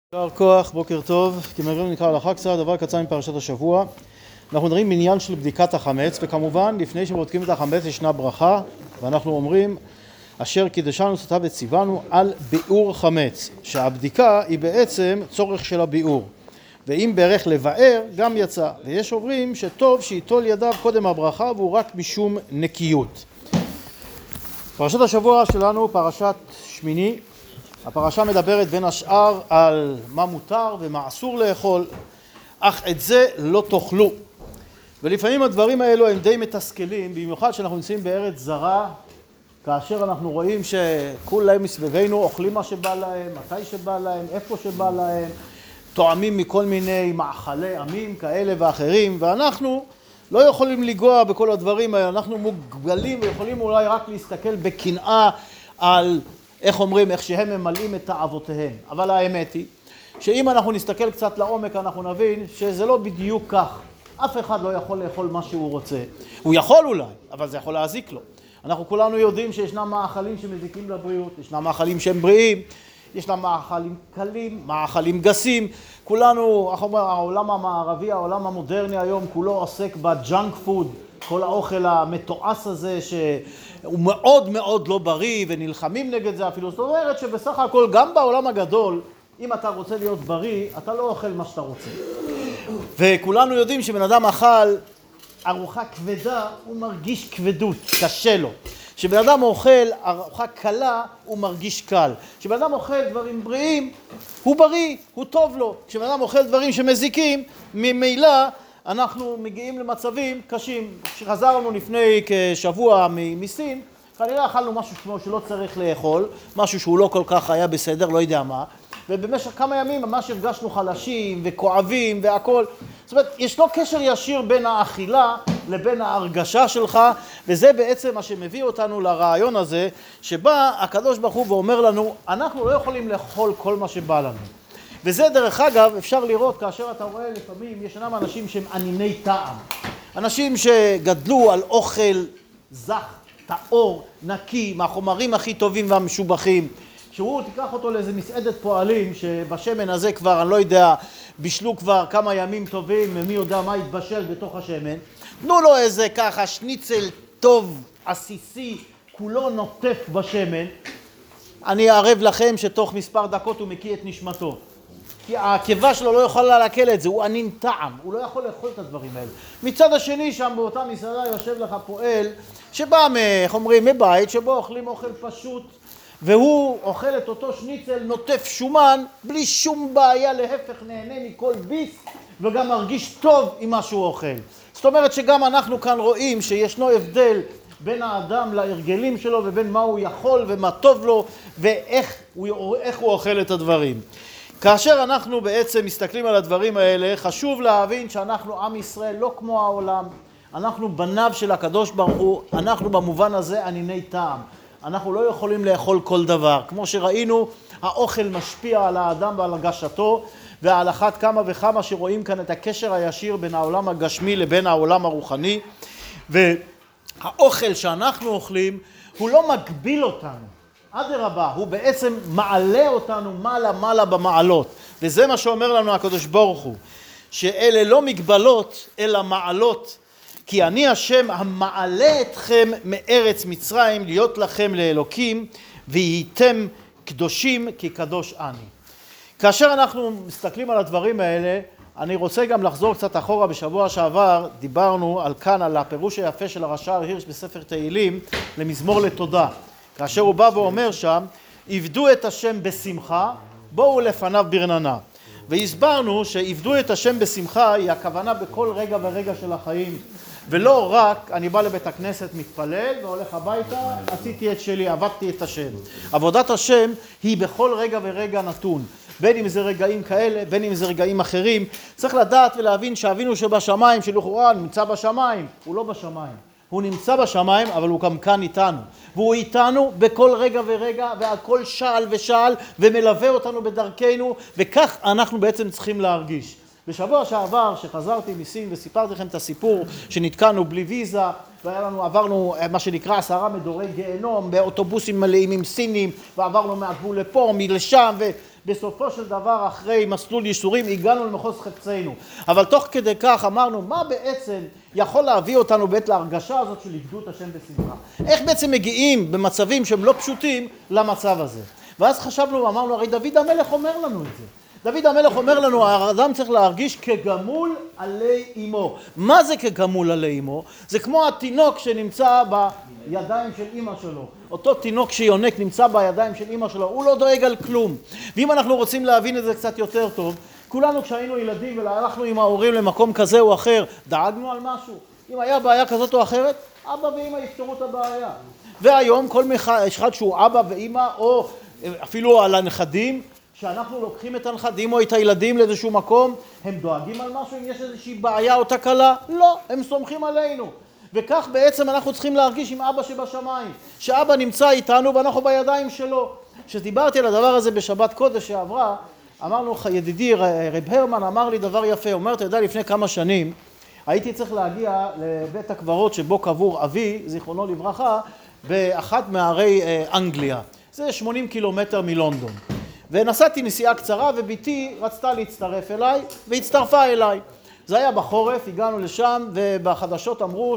יישר כוח, בוקר טוב, כמובן נקרא הלכה קצת, דבר קצר מפרשת השבוע. אנחנו מדברים בעניין של בדיקת החמץ, וכמובן לפני שבודקים את החמץ ישנה ברכה, ואנחנו אומרים אשר קידשנו סתה וציוונו על ביאור חמץ, שהבדיקה היא בעצם צורך של הביאור, ואם בערך לבאר גם יצא, ויש אומרים שטוב שיטול ידיו קודם הברכה והוא רק משום נקיות. פרשת השבוע שלנו פרשת שמיני, הפרשה מדברת בין השאר על מה מותר ומה אסור לאכול, אך את זה לא תאכלו. ולפעמים הדברים האלו הם די מתסכלים, במיוחד שאנחנו נמצאים בארץ זרה, כאשר אנחנו רואים שכולם מסביבנו אוכלים מה שבא להם, מתי שבא להם, איפה שבא להם, טועמים מכל מיני מאכלי עמים כאלה ואחרים, ואנחנו לא יכולים לגוע בכל הדברים האלה, אנחנו מוגבלים ויכולים אולי רק להסתכל בקנאה על איך אומרים, איך שהם ממלאים את תאוותיהם. אבל האמת היא שאם אנחנו נסתכל קצת לעומק אנחנו נבין שזה לא בדיוק כך. אף אחד לא יכול לאכול מה שהוא רוצה. הוא יכול אולי, אבל זה יכול להזיק לו. אנחנו כולנו יודעים שישנם מאכלים שמזיקים לבריאות, ישנם מאכלים שהם בריאים, ישנם מאכלים קלים, מאכלים גסים. כולנו, העולם המערבי, העולם המודרני היום כולו עוסק בג'אנק פוד, כל האוכל המתועש הזה שהוא מאוד מאוד לא בריא ונלחמים נגד זה אפילו. זאת אומרת שבסך הכל גם בעולם הגדול, אם אתה רוצה להיות בריא, אתה לא אוכל מה שאתה רוצה. וכולנו יודעים שבן אדם אכל ארוחה כבדה, הוא מרגיש כבדות, קשה לו. כשבן אדם אוכל ארוחה קלה, הוא מרגיש קל. כשבן אדם אוכל דברים בריאים, הוא בריא, הוא טוב לו. כשבן אדם אוכל דברים שמזיקים, ממילא אנחנו מגיעים למצבים קשים. כשחזרנו לפני כשבוע מסין, כנראה אכלנו משהו כמו שלא צריך לאכול, משהו שהוא לא כל כך היה בסדר, לא יודע מה, ובמשך כמה ימים ממש הרגשנו חלשים וכואבים והכל. זאת אומרת, ישנו קשר ישיר בין האכילה לבין ההרגשה שלך, וזה בעצם מה שמביא אותנו לרעיון הזה, שבא הקדוש ברוך הוא ואומר לנו, אנחנו לא יכולים לאכול כל מה שבא לנו. וזה דרך אגב אפשר לראות כאשר אתה רואה לפעמים ישנם אנשים שהם עניני טעם, אנשים שגדלו על אוכל זך, טהור, נקי, מהחומרים הכי טובים והמשובחים, שהוא תיקח אותו לאיזה מסעדת פועלים שבשמן הזה כבר אני לא יודע בישלו כבר כמה ימים טובים ומי יודע מה יתבשל בתוך השמן, תנו לו איזה ככה שניצל טוב עסיסי כולו נוטף בשמן, אני אערב לכם שתוך מספר דקות הוא מקיא את נשמתו, כי העקבה שלו לא יכולה לעכל את זה, הוא ענין טעם, הוא לא יכול לאכול את הדברים האלה. מצד השני שם באותה מסעדה יושב לך פועל שבא איך אומרים מבית שבו אוכלים אוכל פשוט, והוא אוכל את אותו שניצל נוטף שומן בלי שום בעיה, להפך נהנה מכל ביס וגם מרגיש טוב עם מה שהוא אוכל. זאת אומרת שגם אנחנו כאן רואים שישנו הבדל בין האדם להרגלים שלו ובין מה הוא יכול ומה טוב לו ואיך הוא אוכל את הדברים. כאשר אנחנו בעצם מסתכלים על הדברים האלה, חשוב להבין שאנחנו עם ישראל לא כמו העולם, אנחנו בניו של הקדוש ברוך הוא, אנחנו במובן הזה עניני טעם. אנחנו לא יכולים לאכול כל דבר. כמו שראינו, האוכל משפיע על האדם ועל הרגשתו, ועל אחת כמה וכמה שרואים כאן את הקשר הישיר בין העולם הגשמי לבין העולם הרוחני. והאוכל שאנחנו אוכלים הוא לא מגביל אותנו. אדרבה, הוא בעצם מעלה אותנו מעלה במעלות. וזה מה שאומר לנו הקדוש ברוך הוא, שאלה לא מגבלות אלא מעלות. כי אני השם המעלה אתכם מארץ מצרים להיות לכם לאלוקים והייתם קדושים כי קדוש אני. כאשר אנחנו מסתכלים על הדברים האלה, אני רוצה גם לחזור קצת אחורה. בשבוע שעבר דיברנו על הפירוש היפה של הרש"ר הירש בספר תהילים למזמור לתודה. כאשר הוא בא ואומר שם, עבדו את השם בשמחה, בואו לפניו ברננה. והסברנו שעבדו את השם בשמחה היא הכוונה בכל רגע ורגע של החיים. ולא רק אני בא לבית הכנסת מתפלל והולך הביתה, עשיתי את שלי, עבדתי את השם. עבודת השם היא בכל רגע ורגע נתון. בין אם זה רגעים כאלה, בין אם זה רגעים אחרים. צריך לדעת ולהבין שאבינו שבשמיים, שלכאורה נמצא בשמיים, הוא לא בשמיים. הוא נמצא בשמיים, אבל הוא גם כאן איתנו. והוא איתנו בכל רגע ורגע, ועל כל שעל ושעל, ומלווה אותנו בדרכנו, וכך אנחנו בעצם צריכים להרגיש. בשבוע שעבר שחזרתי מסין וסיפרתי לכם את הסיפור שנתקענו בלי ויזה, עברנו מה שנקרא 10 מדורי גיהנום באוטובוסים מלאים עם סינים, ועברנו מהגבול לפה, מלשם, בסופו של דבר אחרי מסלול ייסורים הגענו למחוז חפצנו. אבל תוך כדי כך אמרנו מה בעצם יכול להביא אותנו בעת להרגשה הזאת של עבדות השם בשמחה. איך בעצם מגיעים במצבים שהם לא פשוטים למצב הזה. ואז חשבנו, אמרנו, הרי דוד המלך אומר לנו את זה. דוד המלך אומר לנו, האדם צריך להרגיש כגמול עלי אמו. מה זה כגמול עלי אמו? זה כמו התינוק שנמצא בידיים של אמא שלו. אותו תינוק שיונק נמצא בידיים של אמא שלו, הוא לא דואג על כלום. ואם אנחנו רוצים להבין את זה קצת יותר טוב, כולנו כשהיינו ילדים והלכנו עם ההורים למקום כזה או אחר, דאגנו על משהו. אם היה בעיה כזאת או אחרת, אבא ואמא יפתרו את הבעיה. והיום כל אחד שהוא אבא ואמא, או אפילו על הנכדים, שאנחנו לוקחים את הנכדים או את הילדים לאיזשהו מקום, הם דואגים על משהו אם יש איזושהי בעיה או תקלה? לא, הם סומכים עלינו. וכך בעצם אנחנו צריכים להרגיש עם אבא שבשמיים, שאבא נמצא איתנו ואנחנו בידיים שלו. כשדיברתי על הדבר הזה בשבת קודש שעברה, אמרנו, ידידי רב הרמן אמר לי דבר יפה, הוא אומר, אתה יודע, לפני כמה שנים הייתי צריך להגיע לבית הקברות שבו קבור אבי, זיכרונו לברכה, באחת מערי אנגליה. זה 80 קילומטר מלונדון. ונסעתי נסיעה קצרה וביתי רצתה להצטרף אליי והצטרפה אליי. זה היה בחורף, הגענו לשם ובחדשות אמרו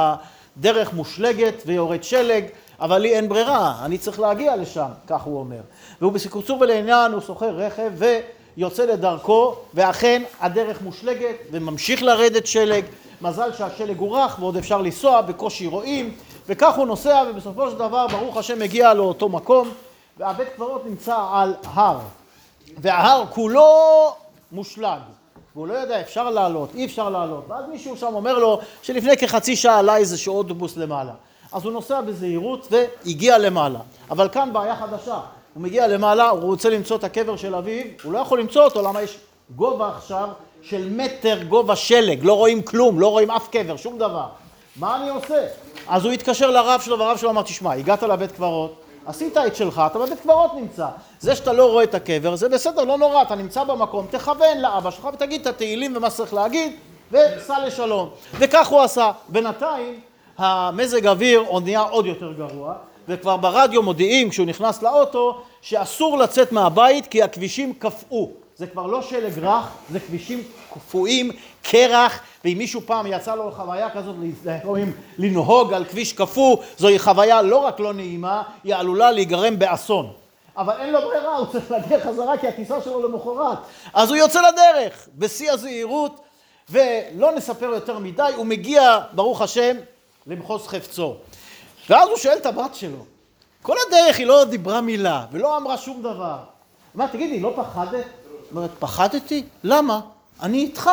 שהדרך מושלגת ויורד שלג, אבל לי אין ברירה, אני צריך להגיע לשם, כך הוא אומר. והוא בקצור ולעניין, הוא שוכר רכב ויוצא לדרכו, ואכן הדרך מושלגת וממשיך לרדת שלג. מזל שהשלג הוא רך ועוד אפשר לנסוע, בקושי רואים, וכך הוא נוסע ובסופו של דבר ברוך השם מגיע לאותו מקום. והבית קברות נמצא על הר, וההר כולו מושלג, והוא לא יודע אפשר לעלות, אי אפשר לעלות, ואז מישהו שם אומר לו שלפני כחצי שעה עלה איזשהו אוטובוס למעלה, אז הוא נוסע בזהירות והגיע למעלה, אבל כאן בעיה חדשה, הוא מגיע למעלה, הוא רוצה למצוא את הקבר של אביו, הוא לא יכול למצוא אותו, למה יש גובה עכשיו של מטר גובה שלג, לא רואים כלום, לא רואים אף קבר, שום דבר, מה אני עושה? אז הוא התקשר לרב שלו, והרב שלו אמר, תשמע, הגעת לבית קברות, עשית את שלך, אתה בבית קברות נמצא. זה שאתה לא רואה את הקבר, זה בסדר, לא נורא, אתה נמצא במקום, תכוון לאבא שלך ותגיד את התהילים ומה צריך להגיד, וסע לשלום. וכך הוא עשה. בינתיים, המזג האוויר נהיה עוד יותר גרוע, וכבר ברדיו מודיעים, כשהוא נכנס לאוטו, שאסור לצאת מהבית כי הכבישים קפאו. זה כבר לא שלג רך, זה כבישים קפואים, קרח, ואם מישהו פעם יצא לו חוויה כזאת לנהוג על כביש קפוא, זוהי חוויה לא רק לא נעימה, היא עלולה להיגרם באסון. אבל אין לו ברירה, הוא צריך להגיע חזרה כי הטיסה שלו למחרת. אז הוא יוצא לדרך, בשיא הזהירות, ולא נספר יותר מדי, הוא מגיע, ברוך השם, למחוז חפצו. ואז הוא שואל את הבת שלו, כל הדרך היא לא דיברה מילה, ולא אמרה שום דבר. אמרה, תגידי, לא פחדת? אומרת, פחדתי? למה? אני איתך.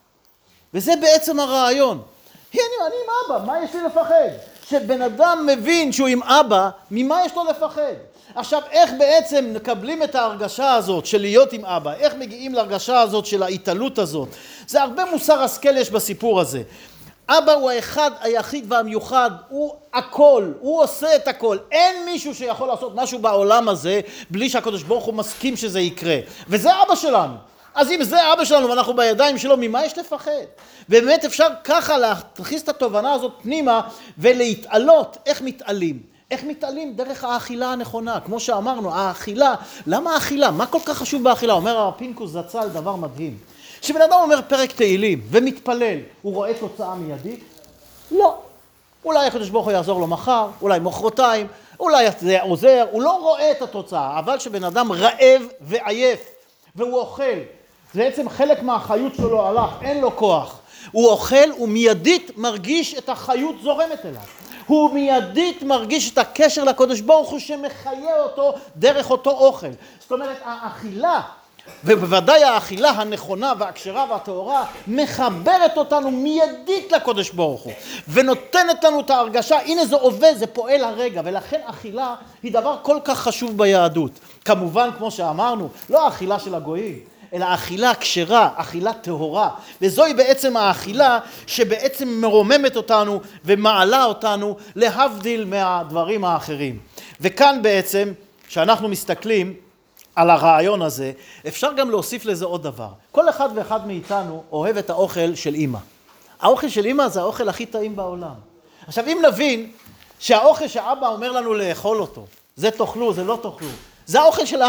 וזה בעצם הרעיון. הנה, אני עם אבא, מה יש לי לפחד? שבן אדם מבין שהוא עם אבא, ממה יש לו לפחד? עכשיו, איך בעצם מקבלים את ההרגשה הזאת של להיות עם אבא? איך מגיעים להרגשה הזאת של ההתעלות הזאת? זה הרבה מוסר השכל יש בסיפור הזה. אבא הוא האחד היחיד והמיוחד, הוא הכל, הוא עושה את הכל. אין מישהו שיכול לעשות משהו בעולם הזה בלי שהקדוש ברוך הוא מסכים שזה יקרה. וזה אבא שלנו. אז אם זה אבא שלנו ואנחנו בידיים שלו, ממה יש לפחד? באמת אפשר ככה להכניס את התובנה הזאת פנימה ולהתעלות. איך מתעלים? איך מתעלים? דרך האכילה הנכונה. כמו שאמרנו, האכילה, למה האכילה? מה כל כך חשוב באכילה? אומר הרב פינקוס זצ"ל דבר מדהים. שבן אדם אומר פרק תהילים ומתפלל, הוא רואה תוצאה מיידית? לא. אולי הקדוש ברוך הוא יעזור לו מחר, אולי מחרתיים, אולי זה עוזר, הוא לא רואה את התוצאה, אבל שבן אדם רעב ועייף והוא אוכל, זה בעצם חלק מהחיות שלו הלך, אין לו כוח. הוא אוכל, הוא מיידית מרגיש את החיות זורמת אליו. הוא מיידית מרגיש את הקשר לקדוש ברוך הוא שמחיה אותו דרך אותו אוכל. זאת אומרת, האכילה, ובוודאי האכילה הנכונה והכשרה והטהורה, מחברת אותנו מיידית לקדוש ברוך הוא, ונותנת לנו את ההרגשה, הנה זה עובד, זה פועל הרגע, ולכן אכילה היא דבר כל כך חשוב ביהדות. כמובן, כמו שאמרנו, לא האכילה של הגויים, אלא האכילה הכשרה, אכילה טהורה, וזוהי בעצם האכילה שבעצם מרוממת אותנו ומעלה אותנו להבדיל מהדברים האחרים. וכאן בעצם, שאנחנו מסתכלים על הרעיון הזה, אפשר גם להוסיף לזה עוד דבר. כל אחד ואחד מאיתנו אוהב את האוכל של אמא. האוכל של אמא זה האוכל הכי טעים בעולם. עכשיו, אם נבין שהאוכל שאבא אומר לנו לאכול אותו, זה תאכלו, זה לא תאכלו, זה האוכל של אבא.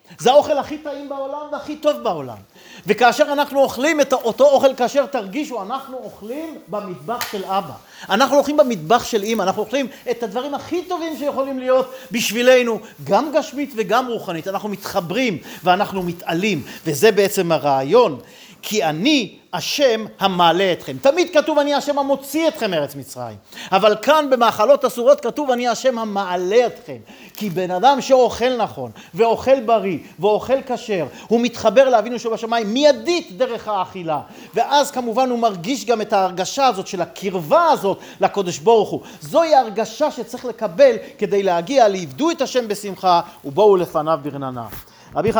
זה האוכל הכי טעים בעולם והכי טוב בעולם. וכאשר אנחנו אוכלים את אותו אוכל כשר, תרגישו, אנחנו אוכלים במטבח של אבא. אנחנו אוכלים במטבח של אמא, אנחנו אוכלים את הדברים הכי טובים שיכולים להיות בשבילנו, גם גשמית וגם רוחנית. אנחנו מתחברים ואנחנו מתעלים, וזה בעצם הרעיון. כי אני השם המעלה אתכם. תמיד כתוב אני השם המוציא אתכם מארץ מצרים. אבל כאן במאכלות אסורות כתוב אני השם המעלה אתכם. כי בן אדם שאוכל נכון ואוכל בריא ואוכל כשר, הוא מתחבר לאבינו שבשמיים מיידית דרך האכילה. ואז כמובן הוא מרגיש גם את ההרגשה הזאת של הקרבה הזאת לקדוש ברוך הוא. זוהי ההרגשה שצריך לקבל כדי להגיע לעבדו את השם בשמחה ובואו לפניו ברננה.